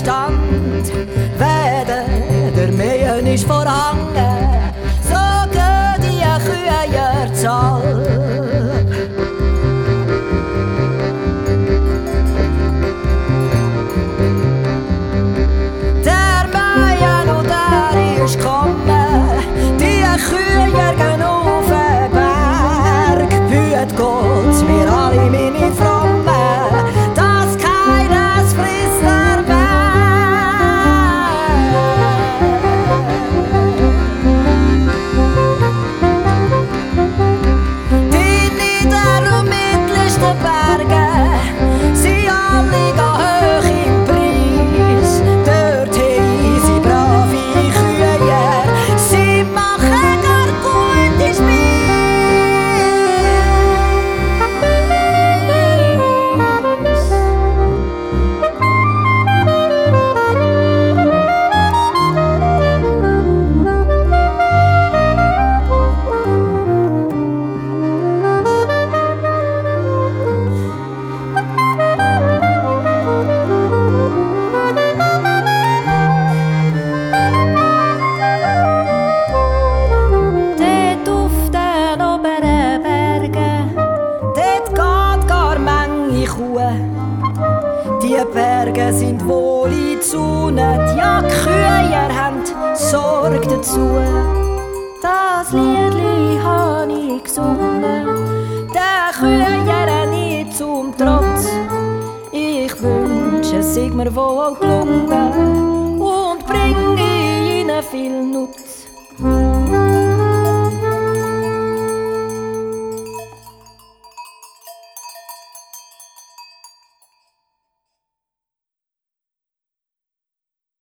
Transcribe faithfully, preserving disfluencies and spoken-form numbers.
Stand. Weder der Mähen ist vorhanden, so gehen die Kühe ihr Zahl. Der Mähen und der ist gekommen, die Kühe gehen auf den Berg. Hüt Gott, wir alle meine Frommen, dass keines frisst der Berg. Die nieder- und mittlersten Berge, sie alle gehen hoch im Preis. Dorthin sind brave Kühe, sie machen gar gute Speise. Dort auf den oberen Bergen, dort geht gar Menge Kuh. Die Berge sind wohl eingezäunet, ja, die Kühe haben Sorge dazu. Das Liedli habe ich gesungen, den Kühen nicht zum Trotz. Ich wünsche, es sei mir wohl gelungen und bringe ihnen viel Nutz.